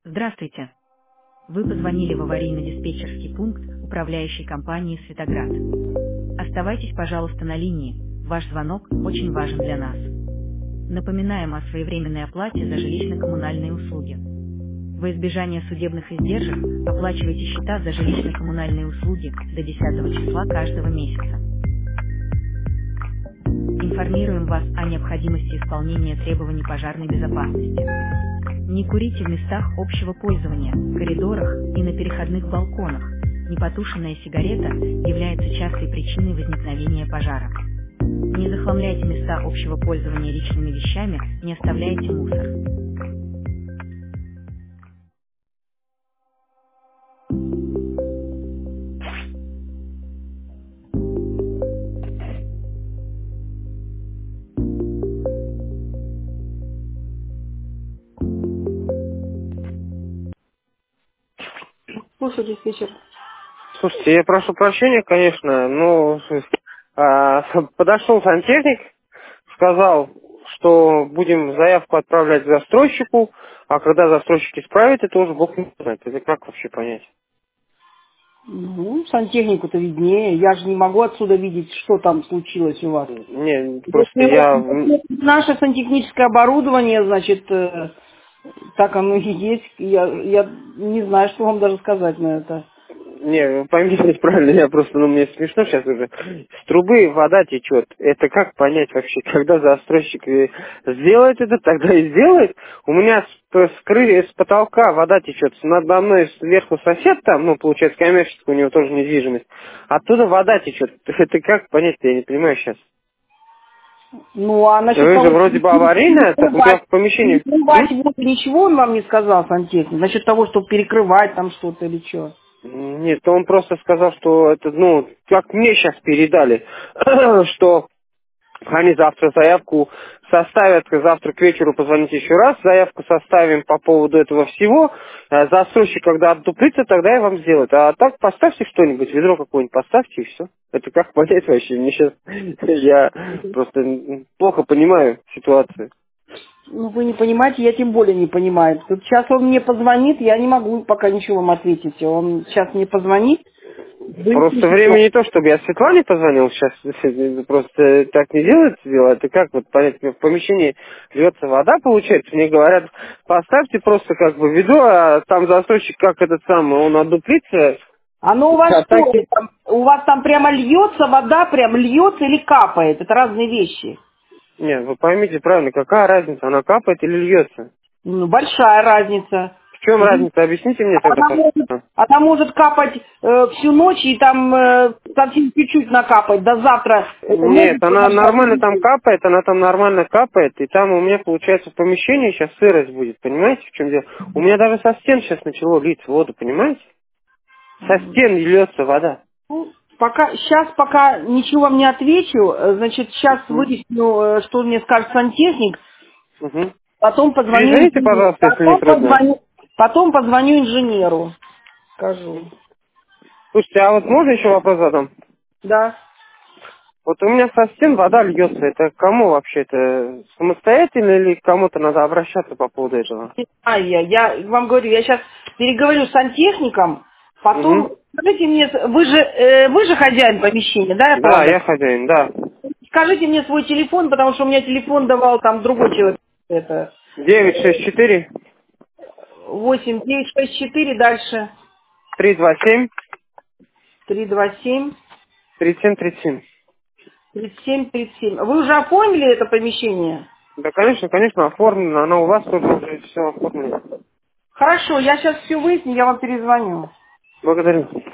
Здравствуйте. Вы позвонили в аварийно-диспетчерский пункт управляющей компании «Светоград». Оставайтесь, пожалуйста, на линии. Ваш звонок очень важен для нас. Напоминаем о своевременной оплате за жилищно-коммунальные услуги. Во избежание судебных издержек оплачивайте счета за жилищно-коммунальные услуги до 10 числа каждого месяца. Информируем вас о необходимости исполнения требований пожарной безопасности. Не курите в местах общего пользования, коридорах и на переходных балконах. Непотушенная сигарета является частой причиной возникновения пожара. Не захламляйте места общего пользования личными вещами, не оставляйте мусор. Слушай, диспетчер. Слушайте, я прошу прощения, конечно, но подошел сантехник, сказал, что будем заявку отправлять застройщику, а когда застройщик исправит, это уже Бог не знает. Это как вообще понять? Ну, сантехнику-то виднее. Я же не могу отсюда видеть, что там случилось у вас. Не, просто я... Наше сантехническое оборудование, значит, так оно и есть. Я не знаю, что вам даже сказать на это. Не, вы поймите меня правильно, я просто, мне смешно сейчас уже. С трубы вода течет. Это как понять вообще, когда застройщик сделает это, тогда и сделает. У меня с потолка вода течет. Надо мной сверху сосед там, получается, коммерческая, у него тоже недвижимость. Оттуда вода течет. Это как понять-то, я не понимаю сейчас. Ну, а насчет Вы того, же вроде бы аварийная, так у меня в помещении... ничего он вам не сказал, сантехник? Насчет того, чтобы перекрывать там что-то или что? Нет, он просто сказал, что это, как мне сейчас передали, что они завтра заявку составят, завтра к вечеру позвоните еще раз, заявку составим по поводу этого всего, застройщик, когда отдуплится, тогда я вам сделаю. А так поставьте что-нибудь, ведро какое-нибудь поставьте и все. Это как понять вообще? Мне сейчас, я просто плохо понимаю ситуацию. Ну, вы не понимаете, я тем более не понимаю. Тут сейчас он мне позвонит, я не могу пока ничего вам ответить. Он сейчас мне позвонит. Просто время не то, чтобы я Светлане позвонил сейчас, просто так не делается дело. Это как вот понять, в помещении льется вода, получается, мне говорят, поставьте просто как бы ведро, а там застройщик как этот самый, он отдуплится. Оно у вас А что? так У вас там прямо льется вода, прям льется или капает? Это разные вещи. Нет, вы поймите правильно, какая разница, она капает или льется? Ну, большая разница. В чем разница? Объясните мне тогда, пожалуйста. Она может капать всю ночь и там совсем чуть-чуть накапать до завтра. Это Нет, может она нормально там быть. капает, она там нормально капает, и там у меня, получается, в помещении сейчас сырость будет, понимаете, в чем дело? У меня даже со стен сейчас начало лить воду, понимаете? Со стен льется вода. Ну, пока ничего вам не отвечу, значит, сейчас Угу. выясню, что мне скажет сантехник, Угу. потом позвоню Перезвоните, пожалуйста, если не трудно. потом позвоню инженеру, скажу. Слушайте, а вот можно еще вопрос задам? Да. Вот у меня со стен вода льется, это кому вообще, это самостоятельно или к кому-то надо обращаться по поводу этого? Я вам говорю, я сейчас переговорю с сантехником, Угу. потом скажите мне, вы же хозяин помещения, да, я Да, полагаю? я хозяин, да. Скажите мне свой телефон, потому что у меня телефон давал там другой человек. Это 964 8964 дальше 327 327 3737. 3737. Вы уже оформили это помещение? Да, конечно, оформлено. Оно у вас тоже уже все оформлено. Хорошо, я сейчас все выясню, я вам перезвоню. Благодарю.